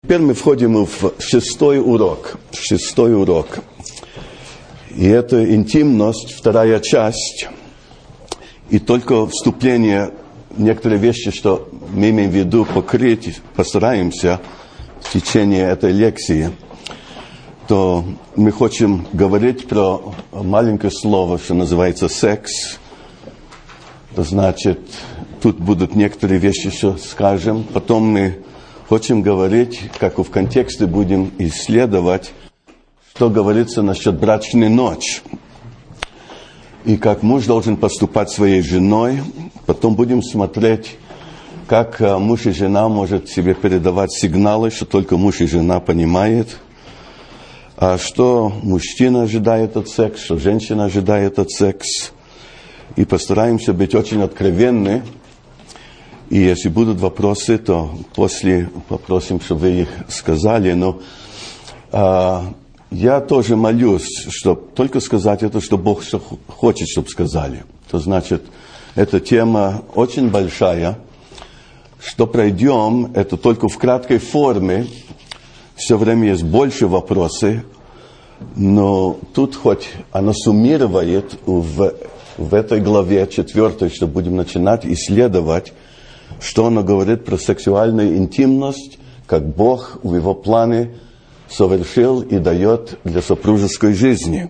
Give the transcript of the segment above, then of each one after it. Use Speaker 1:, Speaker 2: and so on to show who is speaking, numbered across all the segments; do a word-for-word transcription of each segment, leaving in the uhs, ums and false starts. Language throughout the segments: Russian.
Speaker 1: Теперь мы входим в шестой урок. Шестой урок. И это интимность, вторая часть. И только вступление, некоторые вещи, что мы имеем в виду покрыть, постараемся в течение этой лекции, то мы хотим говорить про маленькое слово, что называется секс. Это значит, тут будут некоторые вещи, что скажем. Потом мы хотим говорить, как в контексте будем исследовать, что говорится насчет брачной ночи. И как муж должен поступать с своей женой. Потом будем смотреть, как муж и жена может себе передавать сигналы, что только муж и жена понимают. А что мужчина ожидает от секса, что женщина ожидает от секса. И постараемся быть очень откровенны. И если будут вопросы, то после попросим, чтобы вы их сказали. Но а, я тоже молюсь, чтобы только сказать это, что Бог что хочет, чтобы сказали. То значит, эта тема очень большая. Что пройдем, это только в краткой форме. Все время есть больше вопросов. Но тут хоть она суммирует в, в этой главе четвертой, что будем начинать исследовать, что она говорит про сексуальную интимность, как Бог в его плане совершил и дает для супружеской жизни.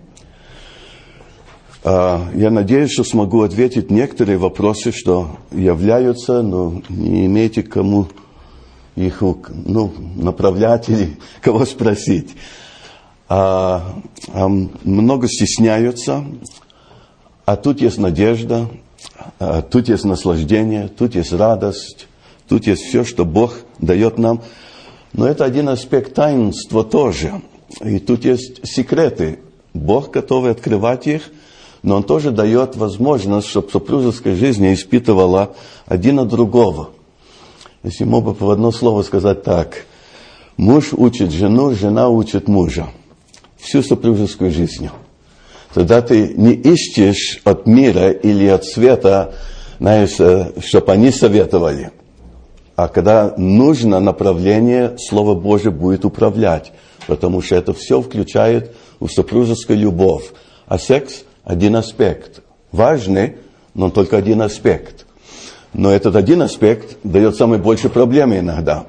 Speaker 1: Я надеюсь, что смогу ответить некоторые вопросы, что являются, но не имеете кому их ну, направлять или кого спросить. А, а много стесняются, а тут есть надежда. Тут есть наслаждение, тут есть радость, тут есть все, что Бог дает нам. Но это один аспект таинства тоже. И тут есть секреты. Бог готов открывать их, но Он тоже дает возможность, чтобы супружеская жизнь испытывала один от другого. Если мог бы в одно слово сказать так. Муж учит жену, жена учит мужа. Всю супружескую жизнь. Тогда ты не ищешь от мира или от света, знаешь, чтобы они советовали. А когда нужно направление, Слово Божие будет управлять. Потому что это все включает в супружескую любовь. А секс – один аспект. Важный, но только один аспект. Но этот один аспект дает самые большие проблемы иногда.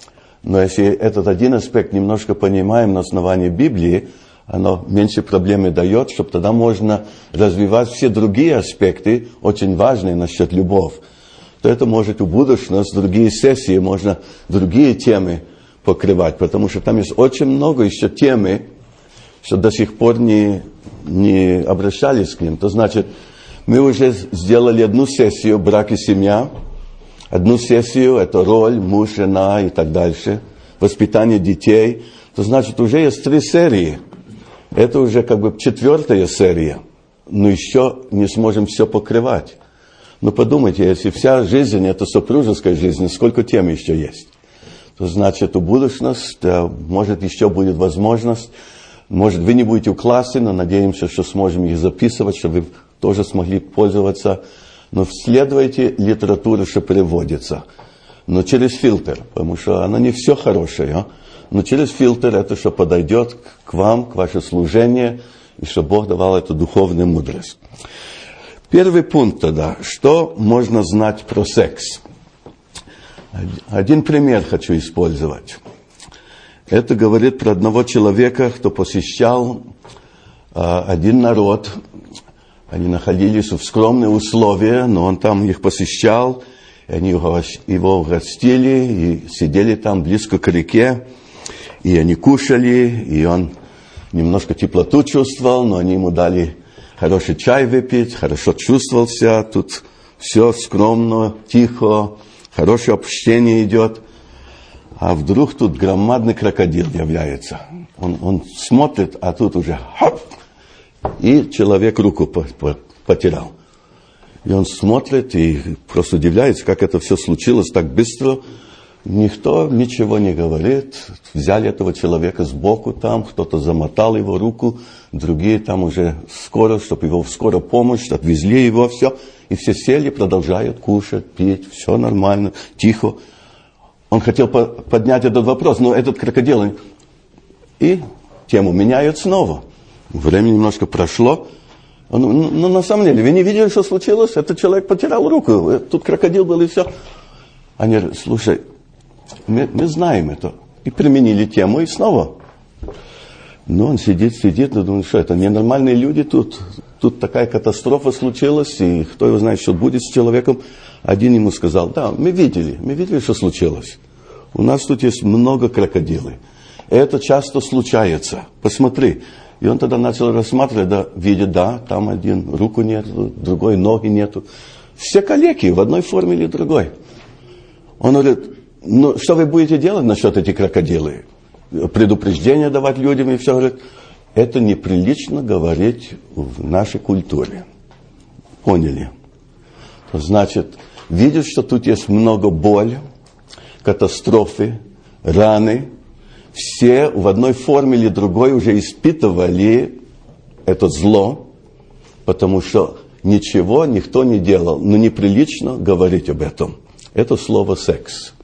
Speaker 1: Но если этот один аспект немножко понимаем на основании Библии, оно меньше проблемы дает, чтобы тогда можно развивать все другие аспекты, очень важные насчет любовь. То это может в будущем, с другие сессии, можно другие темы покрывать, потому что там есть очень много еще темы, что до сих пор не, не обращались к ним. То значит, мы уже сделали одну сессию «Брак и семья», одну сессию это роль, муж, жена и так дальше, воспитание детей. То значит, уже есть три серии. Это уже как бы четвертая серия, но еще не сможем все покрывать. Но подумайте, если вся жизнь, это супружеская жизнь, сколько тем еще есть? То значит, в будущем, может, еще будет возможность, может, вы не будете в классе, но надеемся, что сможем их записывать, чтобы вы тоже смогли пользоваться. Но вследуйте литературу, что переводится, но через фильтр, потому что она не все хорошее, но через фильтр это, что подойдет к вам, к вашему служению, и что Бог давал эту духовную мудрость. Первый пункт тогда. Что можно знать про секс? Один пример хочу использовать. Это говорит про одного человека, кто посещал а, один народ. Они находились в скромных условиях, но он там их посещал. И они его угостили и сидели там близко к реке. И они кушали, и он немножко теплоту чувствовал, но они ему дали хороший чай выпить, хорошо чувствовал себя. Тут все скромно, тихо, хорошее общение идет. А вдруг тут громадный крокодил является. Он, он смотрит, а тут уже хоп, и человек руку потерял. И он смотрит и просто удивляется, как это все случилось так быстро. Никто ничего не говорит. Взяли этого человека сбоку там, кто-то замотал его руку, другие там уже скоро, чтобы его в скорую помощь, отвезли его, все. И все сели, продолжают кушать, пить, все нормально, тихо. Он хотел по- поднять этот вопрос, но этот крокодил... И тему меняют снова. Время немножко прошло. Ну, ну, на самом деле, вы не видели, что случилось? Этот человек потерял руку. Тут крокодил был и все. Они говорят, слушай, мы, мы знаем это. И применили тему, и снова. Ну, он сидит, сидит, и думает, что это ненормальные люди тут. Тут такая катастрофа случилась, и кто его знает, что будет с человеком. Один ему сказал, да, мы видели, мы видели, что случилось. У нас тут есть много крокодилов. Это часто случается. Посмотри. И он тогда начал рассматривать, да, видит, да, там один руку нет, другой ноги нету. Все калеки в одной форме или другой. Он говорит, ну, что вы будете делать насчет этих крокодилов? Предупреждение давать людям и все. Говорит, это неприлично говорить в нашей культуре. Поняли? Значит, видишь, что тут есть много боли, катастрофы, раны. Все в одной форме или другой уже испытывали это зло, потому что ничего никто не делал. Но неприлично говорить об этом. Это слово «секс».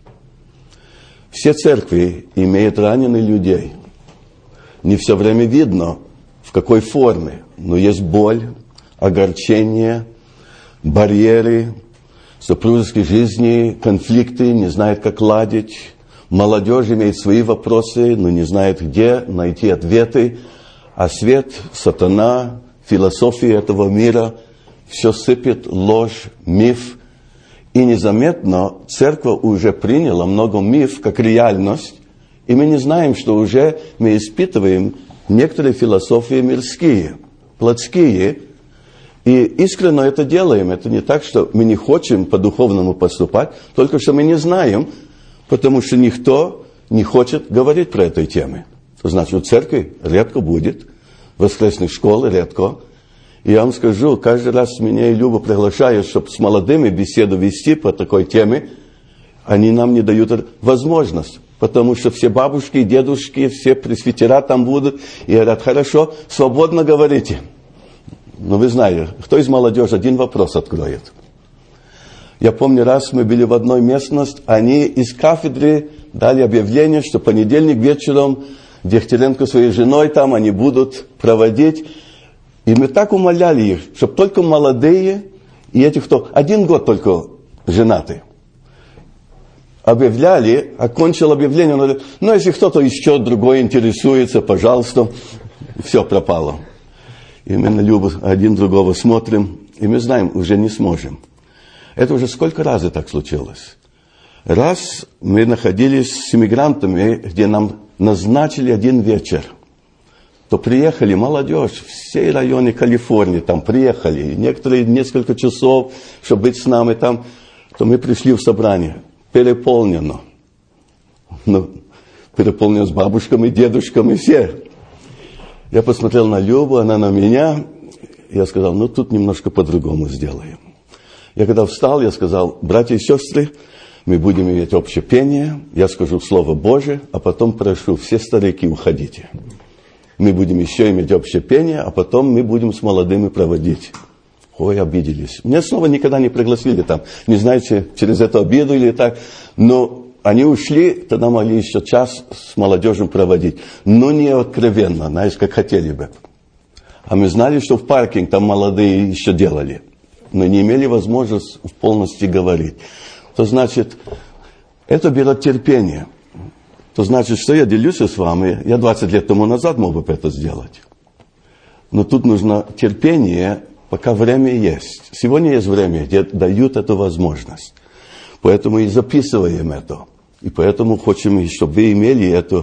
Speaker 1: Все церкви имеют раненых людей. Не все время видно, в какой форме. Но есть боль, огорчение, барьеры, супружеской жизни, конфликты, не знают, как ладить. Молодежь имеет свои вопросы, но не знает, где найти ответы. А свет, сатана, философия этого мира все сыпет ложь, миф. И незаметно церковь уже приняла много миф как реальность. И мы не знаем, что уже мы испытываем некоторые философии мирские, плотские. И искренне это делаем. Это не так, что мы не хотим по-духовному поступать, только что мы не знаем, потому что никто не хочет говорить про этой темы. Значит, в церкви редко будет, в воскресных школах редко. И я вам скажу, каждый раз меня и Люба приглашают, чтобы с молодыми беседу вести по такой теме, они нам не дают возможность. Потому что все бабушки и дедушки, все пресвитера там будут и говорят, хорошо, свободно говорите. Но вы знаете, кто из молодежи один вопрос откроет? Я помню, раз мы были в одной местности, они из кафедры дали объявление, что понедельник вечером Дегтяренко своей женой там они будут проводить. И мы так умоляли их, чтобы только молодые и эти, кто один год только женаты, объявляли, окончил объявление, он говорит, ну, если кто-то еще другой интересуется, пожалуйста, все пропало. И мы на Любу один другого смотрим, и мы знаем, уже не сможем. Это уже сколько раз так случилось. Раз мы находились с иммигрантами, где нам назначили один вечер, то приехали молодежь, все районы Калифорнии там приехали, некоторые несколько часов, чтобы быть с нами там, то мы пришли в собрание, переполнено. Ну, переполнено с бабушками, дедушками, все. Я посмотрел на Любу, она на меня, я сказал, ну тут немножко по-другому сделаем. Я когда встал, я сказал, братья и сестры, мы будем иметь общее пение, я скажу Слово Божие, а потом прошу, все старики, уходите. Мы будем еще иметь общее пение, а потом мы будем с молодыми проводить. Ой, обиделись. Меня снова никогда не пригласили там. Не знаете, через эту обиду или так. Но они ушли, тогда могли еще час с молодежью проводить. Но не откровенно, знаешь, как хотели бы. А мы знали, что в паркинг там молодые еще делали. Но не имели возможности полностью говорить. То значит, это берет терпение. То значит, что я делюсь с вами, я двадцать лет тому назад мог бы это сделать. Но тут нужно терпение, пока время есть. Сегодня есть время, где дают эту возможность. Поэтому и записываем это. И поэтому хотим, чтобы вы имели это,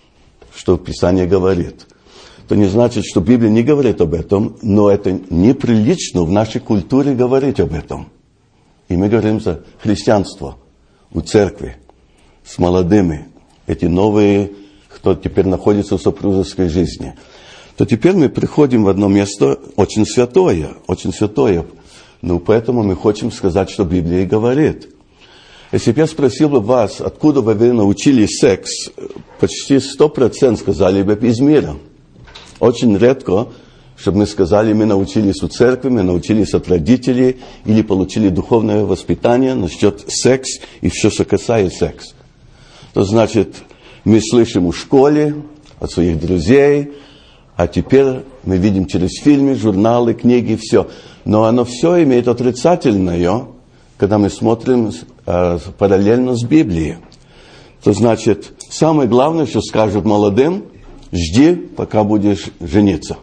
Speaker 1: что Писание говорит. Это не значит, что Библия не говорит об этом, но это неприлично в нашей культуре говорить об этом. И мы говорим за христианство у церкви, с молодыми. Эти новые, кто теперь находится в супружеской жизни. То теперь мы приходим в одно место очень святое, очень святое. Ну, поэтому мы хотим сказать, что Библия говорит. Если бы я спросил бы вас, откуда вы научились секс, почти сто процентов сказали бы из мира. Очень редко, чтобы мы сказали, мы научились у церкви, мы научились от родителей или получили духовное воспитание насчет секса и все, что касается секса. То значит, мы слышим в школе от своих друзей, а теперь мы видим через фильмы, журналы, книги, все. Но оно все имеет отрицательное, когда мы смотрим э, параллельно с Библией. То значит, самое главное, что скажут молодым, жди, пока будешь жениться.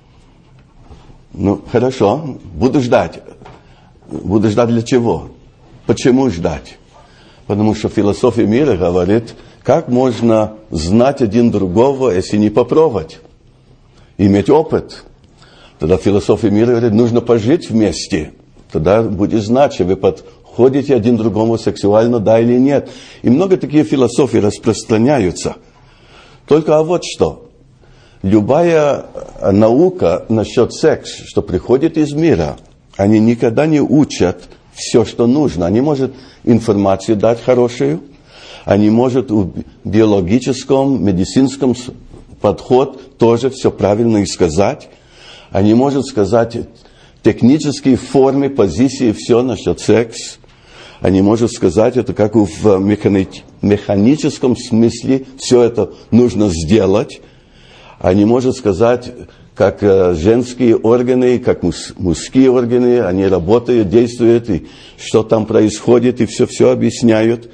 Speaker 1: Ну, хорошо, буду ждать. Буду ждать для чего? Почему ждать? Потому что философия мира говорит, как можно знать один другого, если не попробовать, иметь опыт. Тогда философия мира говорит, нужно пожить вместе. Тогда будешь знать, что вы подходите один другому сексуально, да или нет. И много таких философий распространяются. Только а вот что. Любая наука насчет секса, что приходит из мира, они никогда не учат все, что нужно. Они могут информацию дать хорошую, они могут в биологическом, медицинском подход тоже все правильно и сказать. Они могут сказать технические формы, позиции, все насчет секса. Они могут сказать это как в механи- механическом смысле, все это нужно сделать. Они могут сказать, как женские органы, как муж, мужские органы, они работают, действуют, и что там происходит, и все-все объясняют.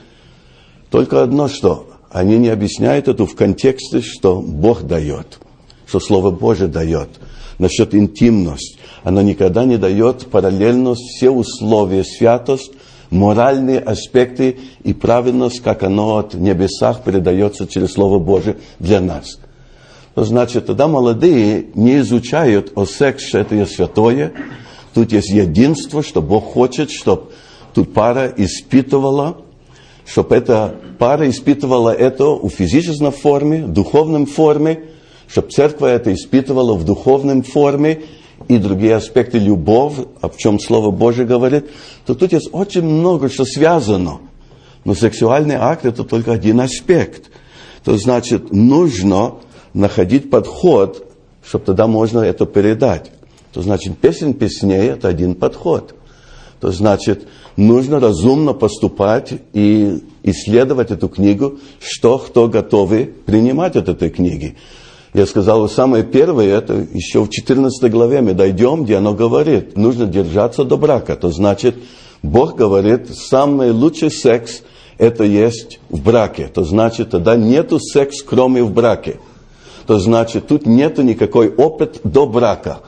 Speaker 1: Только одно, что они не объясняют это в контексте, что Бог дает, что Слово Божие дает, насчет интимности. Оно никогда не дает параллельно все условия, святость, моральные аспекты и праведность, как оно от небесах передается через Слово Божие для нас. То значит, тогда молодые не изучают о сексе, что это святое. Тут есть единство, что Бог хочет, чтобы тут пара испытывала, чтобы эта пара испытывала это в физической форме, в духовной форме, чтобы церковь это испытывала в духовной форме, и другие аспекты любовь, о чем Слово Божие говорит, то тут есть очень много, что связано. Но сексуальный акт это только один аспект. То значит, нужно находить подход, чтобы тогда можно это передать. То значит, песнь песней это один подход. То значит, нужно разумно поступать и исследовать эту книгу, что кто готовы принимать от этой книги. Я сказал, самое первое, это еще в четырнадцатой главе мы дойдем, где оно говорит, нужно держаться до брака. То значит, Бог говорит, самый лучший секс это есть в браке. То значит, тогда нету секса, кроме в браке. То значит, тут нету никакой опыта до брака.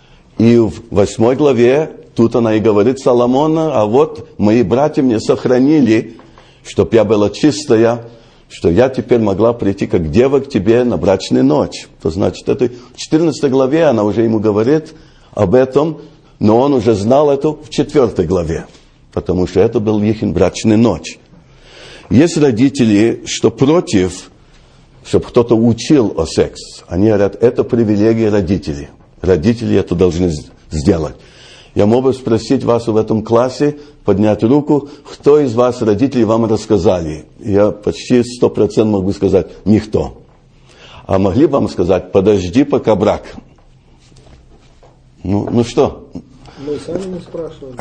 Speaker 1: И в восьмой главе, тут она и говорит Соломона, а вот мои братья мне сохранили, чтоб я была чистая, что я теперь могла прийти как дева к тебе на брачную ночь. То значит, это в четырнадцатой главе она уже ему говорит об этом, но он уже знал это в четвёртой главе, потому что это был их брачная ночь. Есть родители, что против, чтобы кто-то учил о сексе. Они говорят, это привилегия родителей. Родители это должны сделать. Я мог бы спросить вас в этом классе, поднять руку, кто из вас, родителей, вам рассказали? Я почти сто процентов могу сказать, никто. А могли бы вам сказать, подожди, пока брак. Ну, ну что?
Speaker 2: Мы сами не спрашивали.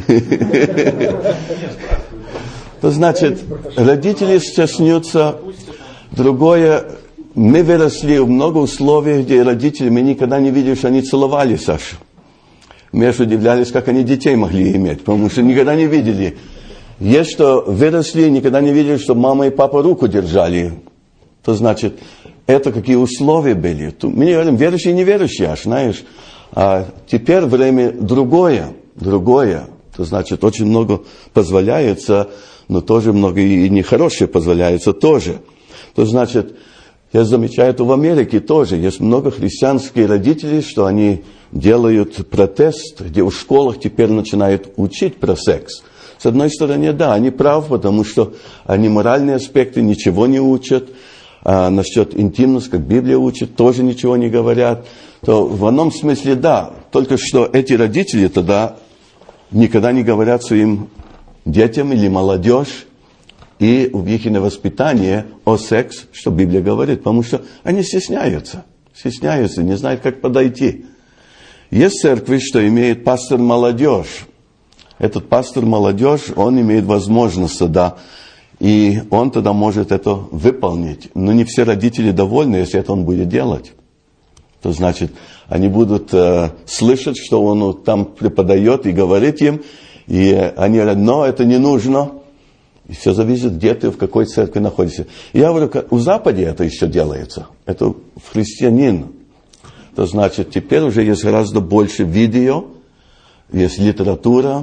Speaker 1: То значит, родители стесняются. Другое, мы выросли в много условий, где родители, мы никогда не видели, что они целовали Сашу. Мы аж удивлялись, как они детей могли иметь, потому что никогда не видели. Есть, что выросли, никогда не видели, что мама и папа руку держали. То значит, это какие условия были. Мы не говорим, верующие и неверующие, аж, знаешь. А теперь время другое, другое. То значит, очень много позволяется, но тоже много и нехорошее позволяется тоже. То значит, я замечаю это в Америке тоже. Есть много христианских родителей, что они делают протест, где в школах теперь начинают учить про секс. С одной стороны, да, они правы, потому что они моральные аспекты ничего не учат. А насчет интимности, как Библия учит, тоже ничего не говорят. То в одном смысле, да, только что эти родители тогда никогда не говорят своим детям или молодежь, и в их воспитании о сексе, что Библия говорит, потому что они стесняются, стесняются, не знают, как подойти. Есть церкви, что имеет пастор-молодежь. Этот пастор-молодежь, он имеет возможность, да, и он тогда может это выполнить. Но не все родители довольны, если это он будет делать. То значит, они будут э, слышать, что он там преподает и говорит им, и они говорят, но это не нужно. И все зависит, где ты, в какой церкви находишься. И я говорю, у Западе это еще делается. Это в христианин. То значит, теперь уже есть гораздо больше видео, есть литература,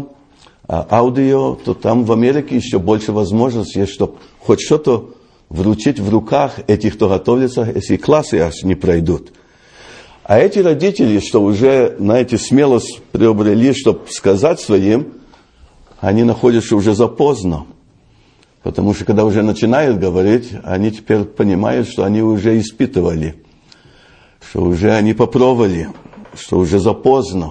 Speaker 1: аудио, то там в Америке еще больше возможностей есть, чтобы хоть что-то вручить в руках этих, кто готовится, если классы аж не пройдут. А эти родители, что уже, знаете, смелость приобрели, чтобы сказать своим, они находятся уже запоздно. Потому что когда уже начинают говорить, они теперь понимают, что они уже испытывали, что уже они попробовали, что уже запоздно.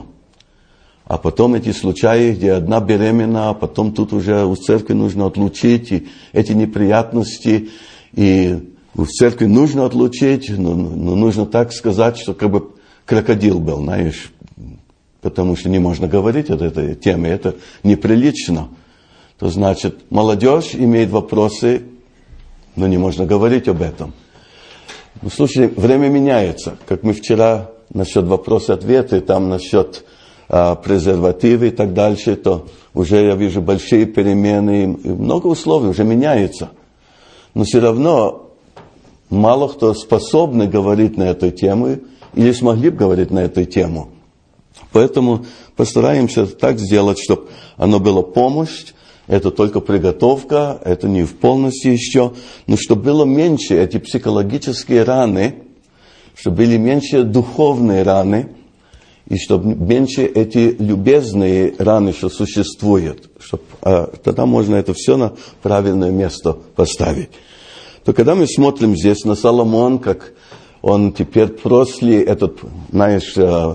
Speaker 1: А потом эти случаи, где одна беременна, а потом тут уже у церкви нужно отлучить, и эти неприятности, и в церкви нужно отлучить, но, но нужно так сказать, что как бы крокодил был, знаешь, потому что не можно говорить о этой теме, это неприлично. То значит, молодежь имеет вопросы, но не можно говорить об этом. Ну, слушайте, время меняется, как мы вчера насчет вопроса-ответа, там насчет презервативы и так дальше, то уже я вижу большие перемены, и много условий уже меняется. Но все равно мало кто способен говорить на эту тему или смогли бы говорить на эту тему. Поэтому постараемся так сделать, чтобы оно было помощь, это только приготовка, это не в полности еще, но чтобы было меньше эти психологические раны, чтобы были меньше духовные раны, и чтобы меньше эти любезные раны, что существуют, чтобы, а, тогда можно это все на правильное место поставить. То когда мы смотрим здесь на Соломон, как он теперь после этот, знаешь,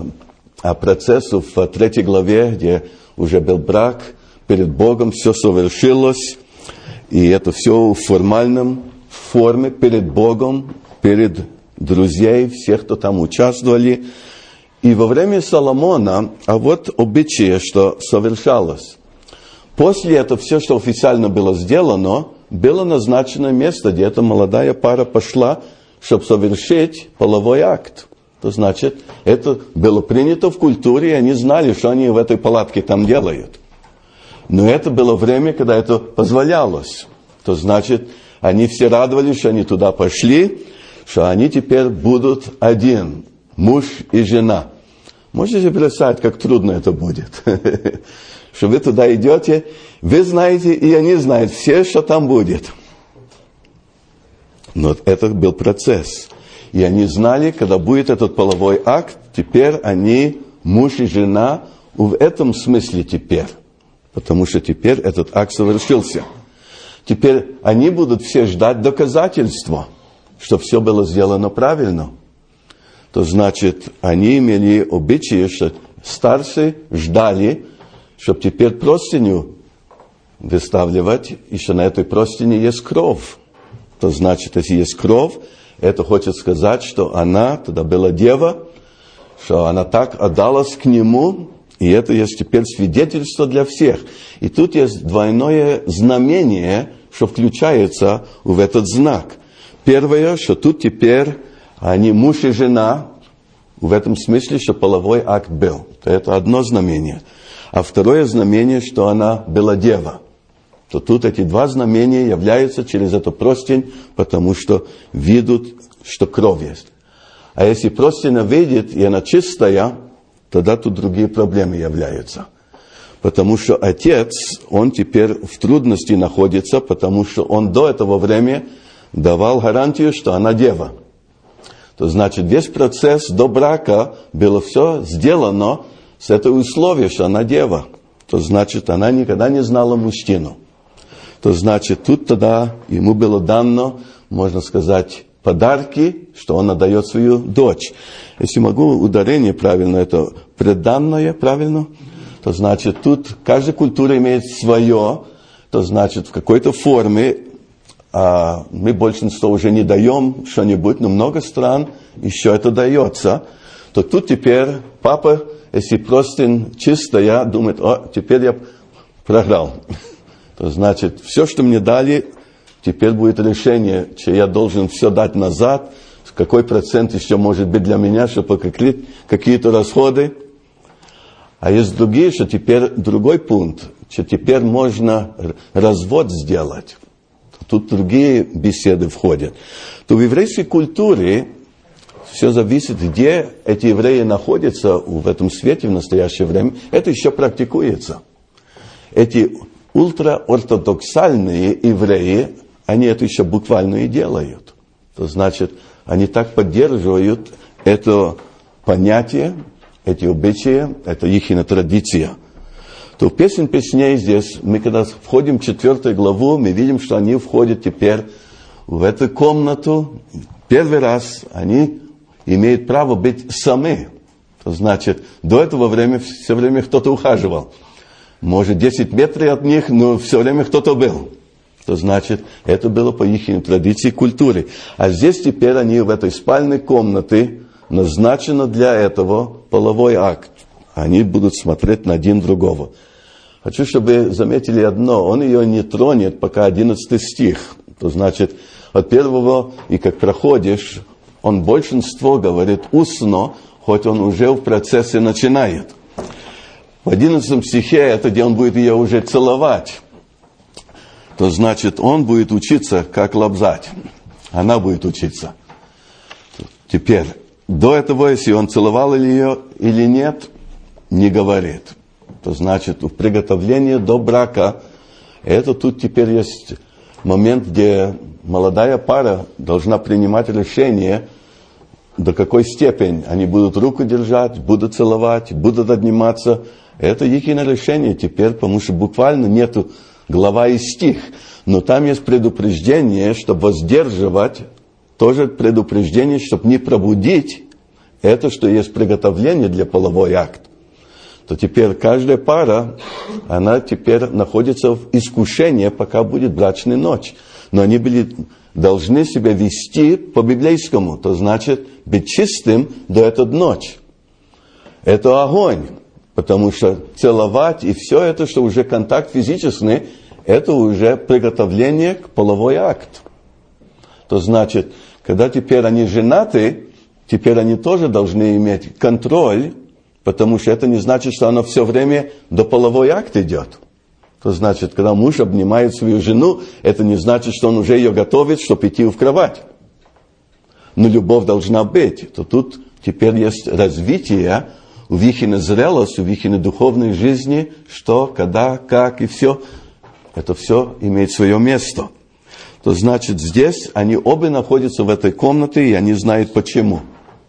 Speaker 1: процесс в третьей главе, где уже был брак, перед Богом все совершилось, и это все в формальном форме перед Богом, перед друзей, всех, кто там участвовали. И во время Соломона, а вот обычаи, что совершалось. После этого все, что официально было сделано, было назначено место, где эта молодая пара пошла, чтобы совершить половой акт. То значит, это было принято в культуре, и они знали, что они в этой палатке там делают. Но это было время, когда это позволялось. То значит, они все радовались, что они туда пошли, что они теперь будут один. Муж и жена. Можете себе представить, как трудно это будет? Что вы туда идете, вы знаете, и они знают все, что там будет. Но это был процесс. И они знали, когда будет этот половой акт, теперь они муж и жена в этом смысле теперь. Потому что теперь этот акт совершился. Теперь они будут все ждать доказательства, что все было сделано правильно. То значит, они имели обычаи, что старшие ждали, чтобы теперь простыню выставлять, и что на этой простыне есть кровь. То значит, если есть кровь, это хочет сказать, что она тогда была дева, что она так отдалась к нему, и это есть теперь свидетельство для всех. И тут есть двойное знамение, что включается в этот знак. Первое, что тут теперь они муж и жена, в этом смысле, что половой акт был. Это одно знамение. А второе знамение, что она была дева. То тут эти два знамения являются через эту простынь, потому что видят, что кровь есть. А если простынь видит, и она чистая, тогда тут другие проблемы являются. Потому что отец, он теперь в трудности находится, потому что он до этого времени давал гарантию, что она дева. То значит, весь процесс до брака было все сделано с этого условия, что она дева. То значит, она никогда не знала мужчину. То значит, тут тогда ему было дано, можно сказать, подарки, что он отдает свою дочь. Если могу ударение правильно, это преданное, правильно? То значит, тут каждая культура имеет свое, то значит, в какой-то форме, а мы большинство уже не даем что-нибудь, но много стран еще это дается, то тут теперь папа, если просто чистая, думает, о, теперь я програл. То значит, все, что мне дали, теперь будет решение, что я должен все дать назад, какой процент еще может быть для меня, чтобы покрыть какие-то расходы. А есть другие, что теперь другой пункт, что теперь можно развод сделать. Тут другие беседы входят. То в еврейской культуре все зависит, где эти евреи находятся в этом свете в настоящее время. Это еще практикуется. Эти ультраортодоксальные евреи, они это еще буквально и делают. То значит, они так поддерживают это понятие, эти обычаи, это их традиция. То в песен песней здесь, мы когда входим в четвертую главу, мы видим, что они входят теперь в эту комнату. Первый раз они имеют право быть сами. То значит, до этого времени все время кто-то ухаживал. Может, десять метров от них, но все время кто-то был. То значит, это было по их традиции и культуре. А здесь теперь они в этой спальной комнате, назначено для этого половой акт. Они будут смотреть на один другого. Хочу, чтобы заметили одно. Он ее не тронет, пока одиннадцатый стих. То значит, от первого, и как проходишь, он большинство говорит устно, хоть он уже в процессе начинает. В одиннадцатом стихе это, где он будет ее уже целовать. То значит, он будет учиться, как лобзать. Она будет учиться. Теперь, до этого, если он целовал ее или нет, не говорит. То значит, в приготовлении до брака, это тут теперь есть момент, где молодая пара должна принимать решение, до какой степени они будут руку держать, будут целовать, будут обниматься. Это их решение теперь, потому что буквально нету глава и стих. Но там есть предупреждение, чтобы воздерживать, тоже предупреждение, чтобы не пробудить это, что есть приготовление для половой акт. То теперь каждая пара, она теперь находится в искушении, пока будет брачная ночь. Но они были, должны себя вести по-библейскому. То значит, быть чистым до этой ночи. Это огонь. Потому что целовать и все это, что уже контакт физический, это уже приготовление к половой акт. То значит, когда теперь они женаты, теперь они тоже должны иметь контроль, потому что это не значит, что оно все время до половой акт идет. То значит, когда муж обнимает свою жену, это не значит, что он уже ее готовит, чтобы идти в кровать. Но любовь должна быть. То тут теперь есть развитие в их зрелости, в их духовной жизни, что, когда, как и все. Это все имеет свое место. То значит, здесь они оба находятся в этой комнате, и они знают почему.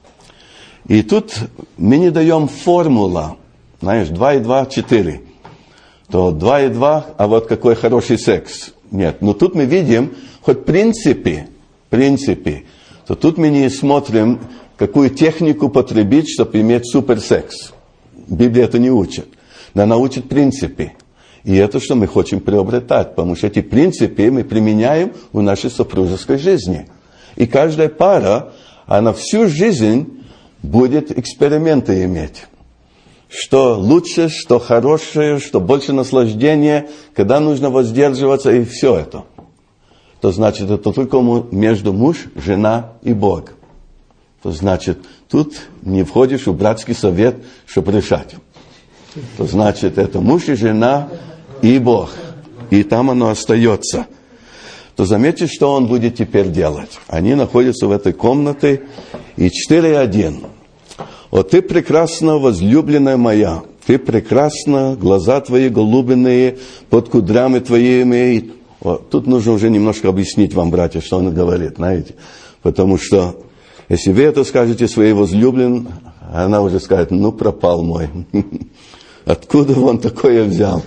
Speaker 1: И тут мы не даем формула, знаешь, два и два, четыре. То два и два, а вот какой хороший секс. Нет, но тут мы видим, хоть в принципе, в принципе, то тут мы не смотрим, какую технику потребить, чтобы иметь суперсекс. Библия это не учит. Но она учит принципы. И это, что мы хотим приобретать, потому что эти принципы мы применяем в нашей супружеской жизни. И каждая пара, она всю жизнь будет эксперименты иметь. Что лучше, что хорошее, что больше наслаждения, когда нужно воздерживаться, и все это. То значит, это только между муж, жена и Бог. То значит, тут не входишь в братский совет, чтобы решать. То значит, это муж и жена и Бог. И там оно остается. То заметьте, что он будет теперь делать. Они находятся в этой комнате. И четыре один. «О, ты прекрасна, возлюбленная моя, ты прекрасна, глаза твои голубиные, под кудрями твоими». О, тут нужно уже немножко объяснить вам, братья, что он говорит, знаете. Потому что, если вы это скажете своей возлюбленной, она уже скажет: ну, пропал мой. Откуда он такое взял?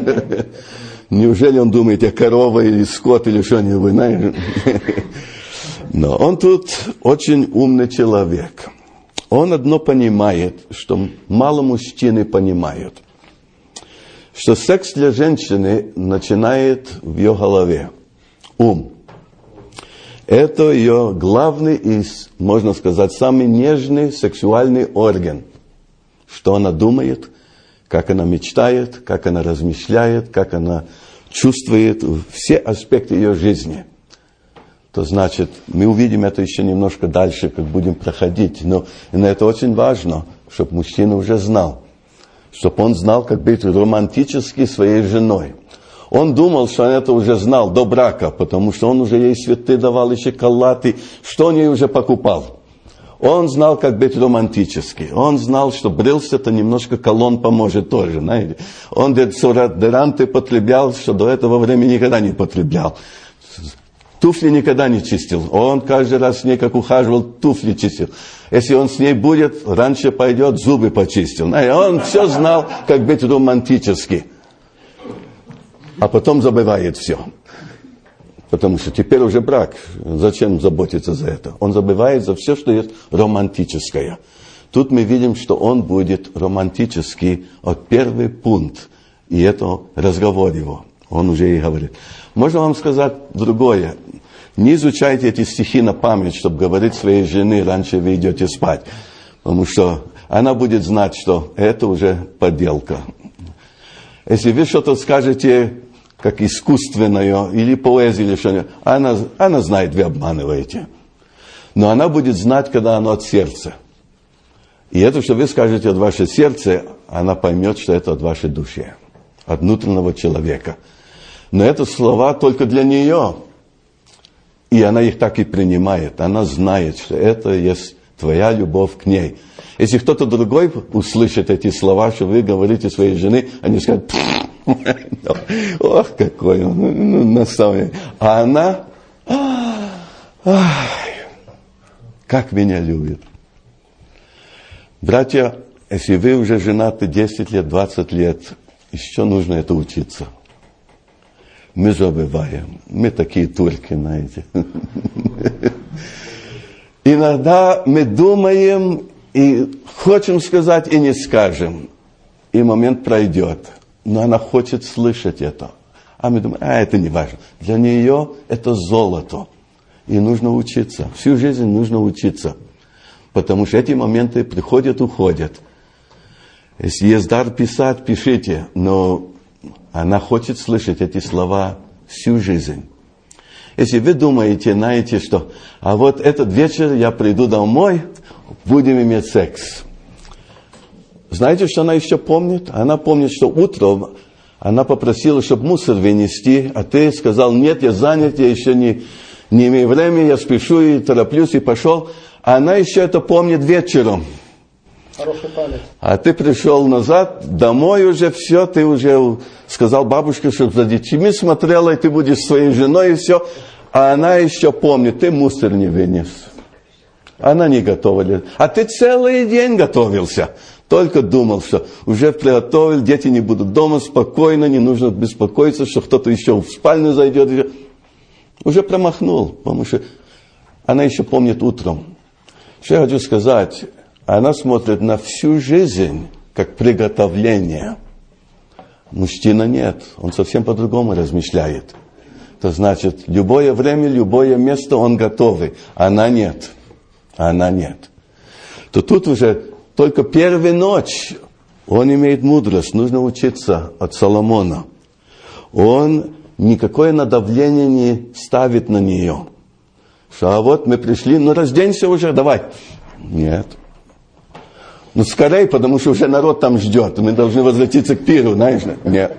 Speaker 1: Неужели он думает, я корова или скот или что-нибудь, знаешь? Но он тут очень умный человек. Он одно понимает, что мало мужчины понимают. Что секс для женщины начинает в ее голове. Ум. Это ее главный и, можно сказать, самый нежный сексуальный орган. Что она думает, как она мечтает, как она размышляет, как она чувствует, все аспекты ее жизни. то значит, мы увидим это еще немножко дальше, как будем проходить. Но и это очень важно, чтобы мужчина уже знал, чтобы он знал, как быть романтически своей женой. Он думал, что он это уже знал до брака, потому что он уже ей цветы давал, и шоколады, что он ей уже покупал. Он знал, как быть романтически. Он знал, что брился-то немножко колон поможет тоже, знаете. Он дезодоранты потреблял, что до этого времени никогда не потреблял. Туфли никогда не чистил. Он каждый раз с ней, как ухаживал, туфли чистил. Если он с ней будет, раньше пойдет, зубы почистил. Знаете, он все знал, как быть романтически. А потом забывает все. Потому что теперь уже брак. Зачем заботиться за это? Он забывает за все, что есть романтическое. Тут мы видим, что он будет романтический от первый пункт. И это разговор его. Он уже и говорит. Можно вам сказать другое. Не изучайте эти стихи на память, чтобы говорить своей жене, раньше вы идете спать. Потому что она будет знать, что это уже подделка. Если вы что-то скажете, как искусственное, или поэзия, или что-нибудь, она, она знает, вы обманываете. Но она будет знать, когда оно от сердца. И это, что вы скажете от вашего сердца, она поймет, что это от вашей души, от внутреннего человека. Но это слова только для нее. И она их так и принимает. Она знает, что это есть твоя любовь к ней. Если кто-то другой услышит эти слова, что вы говорите своей жене, они скажут, ох, какой он, ну, на самом деле. А она, ах, как меня любит. Братья, если вы уже женаты десять лет, двадцать лет, еще нужно это учиться. Мы забываем. Мы такие турки, знаете. Иногда мы думаем и хотим сказать, и не скажем. И момент пройдет. Но она хочет слышать это. А мы думаем, а это не важно. Для нее это золото. И нужно учиться. Всю жизнь нужно учиться. Потому что эти моменты приходят, уходят. Если есть дар писать, пишите. Но она хочет слышать эти слова всю жизнь. Если вы думаете, знаете, что а вот этот вечер я приду домой, будем иметь секс. Знаете, что она еще помнит? Она помнит, что утром она попросила, чтобы мусор вынести, а ты сказал, нет, я занят, я еще не, не имею времени, я спешу и тороплюсь, и пошел. А она еще это помнит вечером.
Speaker 2: Хорошая память.
Speaker 1: А ты пришел назад, домой уже все, ты уже сказал бабушке, чтобы за детьми смотрела, и ты будешь своей женой, и все. А она еще помнит, ты мусор не вынес. Она не готова. А ты целый день готовился. Только думал, что уже приготовил, дети не будут дома, спокойно, не нужно беспокоиться, что кто-то еще в спальню зайдет. Уже промахнул, потому что она еще помнит утром. Что я хочу сказать? Она смотрит на всю жизнь как приготовление. Мужчина нет, он совсем по-другому размышляет. Это значит, любое время, любое место он готовый. Она нет. Она нет. То тут уже только первая ночь он имеет мудрость. Нужно учиться от Соломона. Он никакое надавление не ставит на нее. Что а вот мы пришли, ну разденься уже, давай. Нет. Ну, скорее, потому что уже народ там ждет. Мы должны возвратиться к пиру, знаешь? Нет.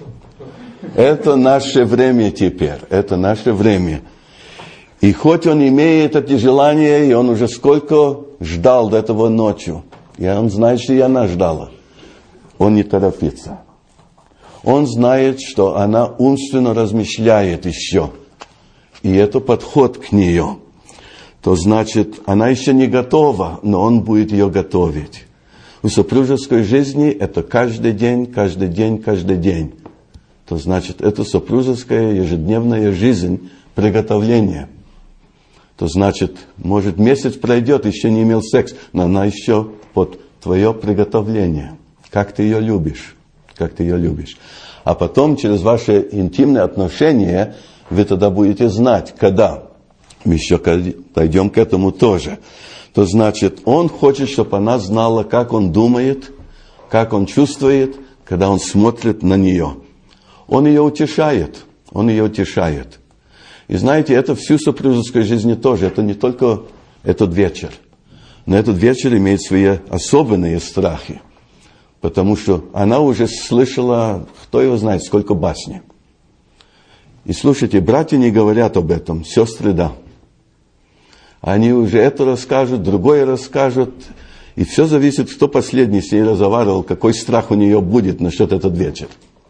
Speaker 1: Это наше время теперь. Это наше время. И хоть он имеет эти желания, и он уже сколько ждал до этого ночью. И он знает, что и она ждала. Он не торопится. Он знает, что она умственно размышляет еще. И это подход к нее. То значит, она еще не готова, но он будет ее готовить. В супружеской жизни это каждый день, каждый день, каждый день. То значит, это супружеская ежедневная жизнь приготовления. То значит, может месяц пройдет, еще не имел секс, но она еще под твое приготовление. Как ты ее любишь, как ты ее любишь. А потом через ваши интимные отношения вы тогда будете знать, когда. Мы еще пойдем к этому тоже. То значит, он хочет, чтобы она знала, как он думает, как он чувствует, когда он смотрит на нее. Он ее утешает. Он ее утешает. И знаете, это всю супружескую жизнь тоже. Это не только этот вечер. Но этот вечер имеет свои особенные страхи. Потому что она уже слышала, кто его знает, сколько басней. И слушайте, братья не говорят об этом, сестры да. Они уже это расскажут, другое расскажут. И все зависит, кто последний с ней разговаривал, какой страх у нее будет насчет этот вечер.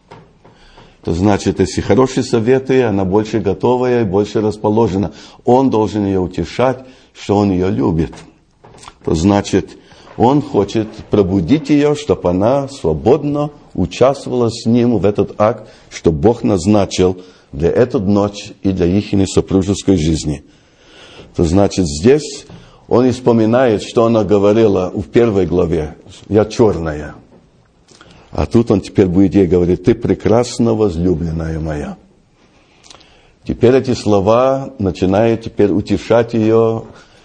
Speaker 1: То значит, если хорошие советы, она больше готовая и больше расположена. Он должен ее утешать, что он ее любит. То значит, он хочет пробудить ее, чтобы она свободно участвовала с ним в этот акт, что Бог назначил для этой ночи и для их супружеской жизни. То значит, здесь он и вспоминает, что она говорила в первой главе. Я черная. А тут он теперь будет ей говорить, ты прекрасна, возлюбленная моя. Теперь эти слова начинают теперь утешать ее,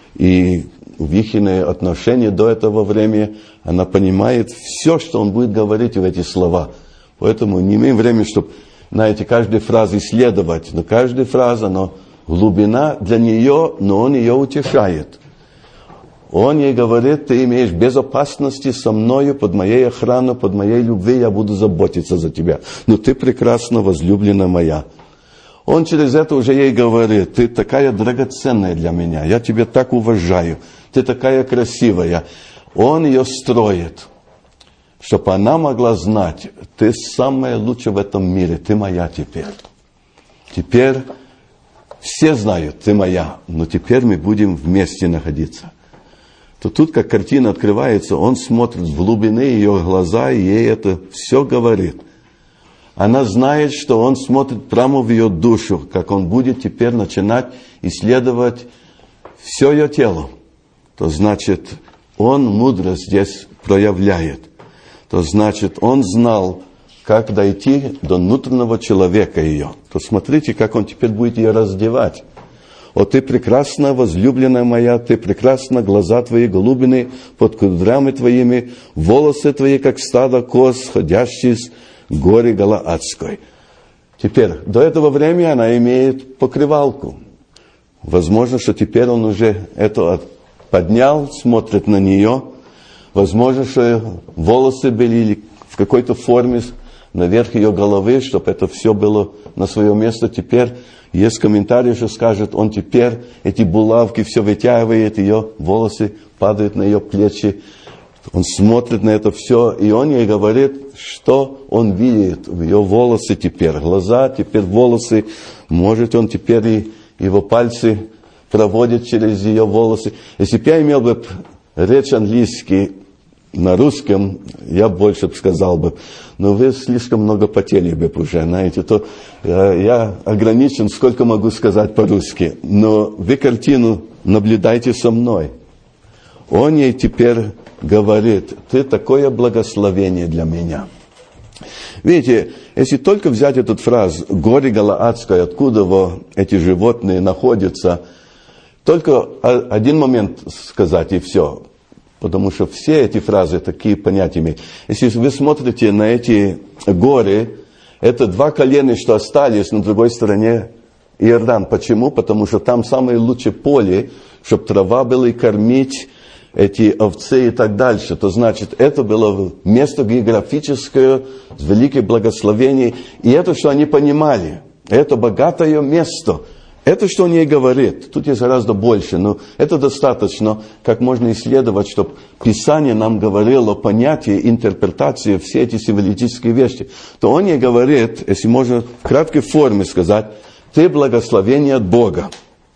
Speaker 1: и в их отношения до этого времени она понимает все, что он будет говорить в эти слова. Поэтому не имеем времени, чтобы, знаете, каждой фразы исследовать, но каждая фраза, но глубина для нее, но он ее утешает. Он ей говорит, ты имеешь безопасности со мною, под моей охраной, под моей любви, я буду заботиться за тебя. Но ты прекрасна, возлюбленная моя. Он через это уже ей говорит, ты такая драгоценная для меня, я тебя так уважаю, ты такая красивая. Он ее строит, чтобы она могла знать, ты самая лучшая в этом мире, ты моя теперь. Теперь все знают, ты моя, но теперь мы будем вместе находиться. То тут, как картина открывается, он смотрит в глубины ее глаза, и ей это все говорит. Она знает, что он смотрит прямо в ее душу, как он будет теперь начинать исследовать все ее тело. То значит, он мудрость здесь проявляет. То значит, он знал, как дойти до внутреннего человека ее. То смотрите, как он теперь будет ее раздевать. О, ты прекрасна, возлюбленная моя, ты прекрасна, глаза твои голубины под кудрями твоими, волосы твои, как стадо коз, ходящие с горы Галаадской. Теперь, до этого времени она имеет покрывалку. Возможно, что теперь он уже это поднял, смотрит на нее. Возможно, что волосы были в какой-то форме наверх ее головы, чтобы это все было на свое место. Теперь есть комментарий, что скажет, он теперь эти булавки все вытягивает, ее волосы падают на ее плечи. Он смотрит на это все, и он ей говорит, что он видит в ее волосы теперь. Глаза, теперь волосы. Может, он теперь и его пальцы проводит через ее волосы. Если бы я имел бы речь английский на русском, я больше бы сказал бы, но вы слишком много потели бы уже, знаете, то я, я ограничен, сколько могу сказать по-русски. Но вы картину наблюдайте со мной. Он ей теперь говорит, ты такое благословение для меня. Видите, если только взять эту фразу, горе Галаадское, откуда во, эти животные находятся, только один момент сказать и все. Потому что все эти фразы такие понятия имеют. Если вы смотрите на эти горы, это два колена, что остались на другой стороне Иордан. Почему? Потому что там самое лучшее поле, чтобы трава была и кормить эти овцы и так дальше. То значит, это было место географическое с великим благословением. И это, что они понимали, это богатое место. Это, что он ей говорит, тут есть гораздо больше, но это достаточно, как можно исследовать, чтобы Писание нам говорило понятие, интерпретация, все эти символические вещи. То он ей говорит, если можно в краткой форме сказать, ты благословение от Бога.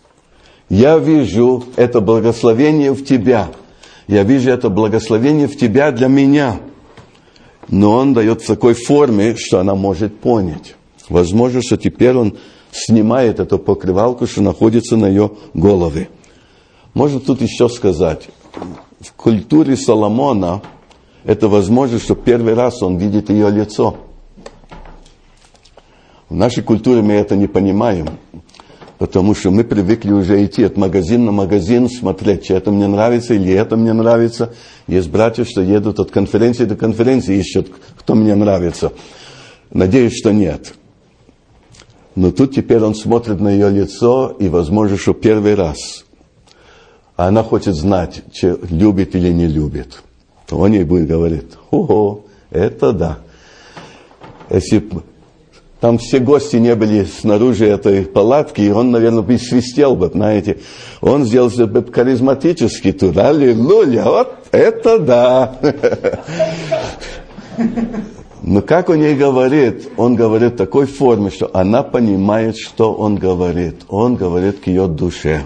Speaker 1: Я вижу это благословение в тебя. Я вижу это благословение в тебя для меня. Но он дает в такой форме, что она может понять. Возможно, что теперь он снимает эту покрывалку, что находится на ее голове. Можно тут еще сказать, в культуре Соломона это возможно, что первый раз он видит ее лицо. В нашей культуре мы это не понимаем, потому что мы привыкли уже идти от магазина на магазин, смотреть, что это мне нравится или это мне нравится. Есть братья, что едут от конференции до конференции, ищут, кто мне нравится. Надеюсь, что нет. Но тут теперь он смотрит на ее лицо, и, возможно, что первый раз. А она хочет знать, че, любит или не любит. То он ей будет говорить: ого, это да. Если там все гости не были снаружи этой палатки, он, наверное, бы свистел бы, знаете. Он сделался бы харизматический тут. Аллилуйя, вот это да. Но как он ей говорит, он говорит в такой форме, что она понимает, что он говорит. Он говорит к ее душе.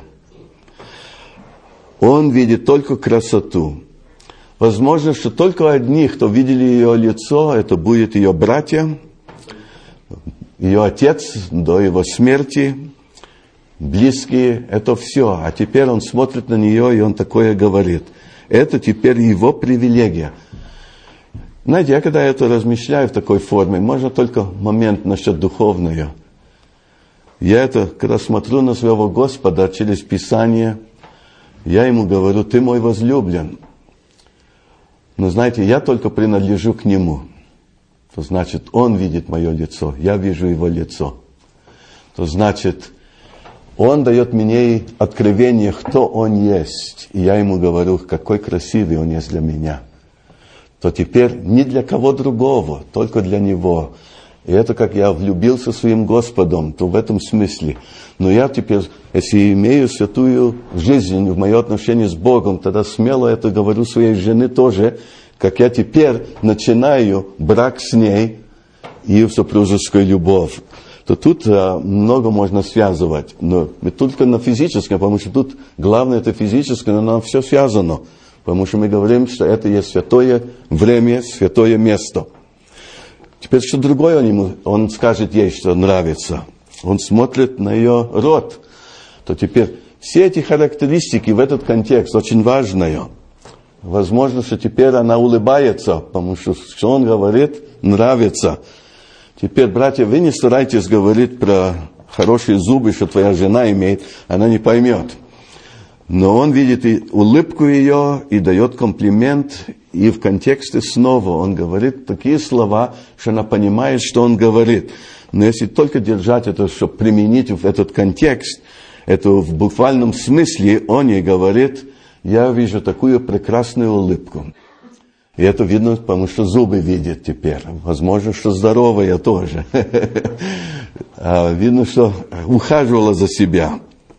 Speaker 1: Он видит только красоту. Возможно, что только одни, кто видели ее лицо, это будет ее братья, ее отец до его смерти, близкие, это все. А теперь он смотрит на нее, и он такое говорит. Это теперь его привилегия. Знаете, я когда это размышляю в такой форме, можно только момент насчет духовного. Я это, когда смотрю на своего Господа через Писание, я ему говорю: ты мой возлюблен. Но знаете, я только принадлежу к нему. То значит, он видит мое лицо, я вижу его лицо. То значит, он дает мне откровение, кто он есть. И я ему говорю, какой красивый он есть для меня. То теперь не для кого другого, только для него. И это как я влюбился своим Господом, то в этом смысле. Но я теперь, если имею святую жизнь в мое отношение с Богом, тогда смело это говорю своей жене тоже, как я теперь начинаю брак с ней и супружескую любовь. То тут а, много можно связывать, но не только на физическом, потому что тут главное это физическое, но нам все связано. Потому что мы говорим, что это есть святое время, святое место. Теперь что другое он ему, он скажет ей, что нравится. Он смотрит на ее рот. То теперь все эти характеристики в этот контекст очень важные. Возможно, что теперь она улыбается, потому что, что он говорит, нравится. Теперь, братья, вы не старайтесь говорить про хорошие зубы, что твоя жена имеет, она не поймет. Но он видит и улыбку ее, и дает комплимент, и в контексте снова он говорит такие слова, что она понимает, что он говорит. Но если только держать это, чтобы применить в этот контекст, это в буквальном смысле он ей говорит: я вижу такую прекрасную улыбку. И это видно, потому что зубы видит теперь. Возможно, что здоровая тоже. Видно, что ухаживала за себя.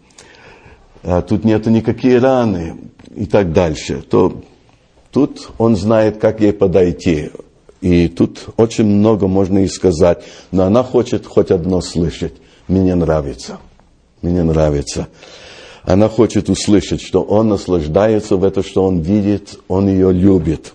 Speaker 1: Тут нету никакие раны и так дальше. То тут он знает, как ей подойти. И тут очень много можно и сказать. Но она хочет хоть одно слышать. Мне нравится. Мне нравится. Она хочет услышать, что он наслаждается в этом, что он видит, он ее любит.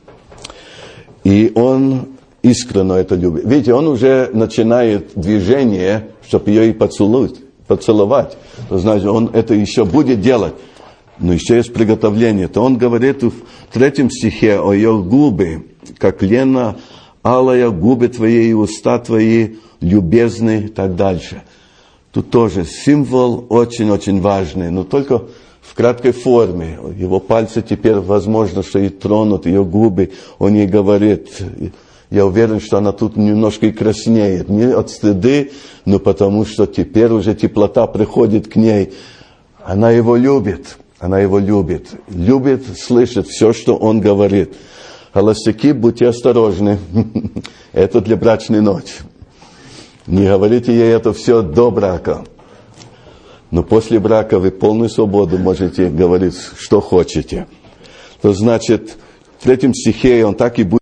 Speaker 1: И он искренне это любит. Видите, он уже начинает движение, чтобы ее и поцеловать. поцеловать. То значит, он это еще будет делать. Но еще есть приготовление. То он говорит в третьем стихе о ее губы, как лена алая, губы твои и уста твои любезны и так дальше. Тут тоже символ очень-очень важный, но только в краткой форме. Его пальцы теперь, возможно, что и тронут ее губы. Он ей говорит, я уверен, что она тут немножко и краснеет. Не от стыды, но потому что теперь уже теплота приходит к ней. Она его любит. Она его любит. Любит слышать все, что он говорит. Холостяки, будьте осторожны. Это для брачной ночи. Не говорите ей это все до брака. Но после брака вы полную свободу можете говорить, что хотите. То значит, в третьем стихе он так и будет.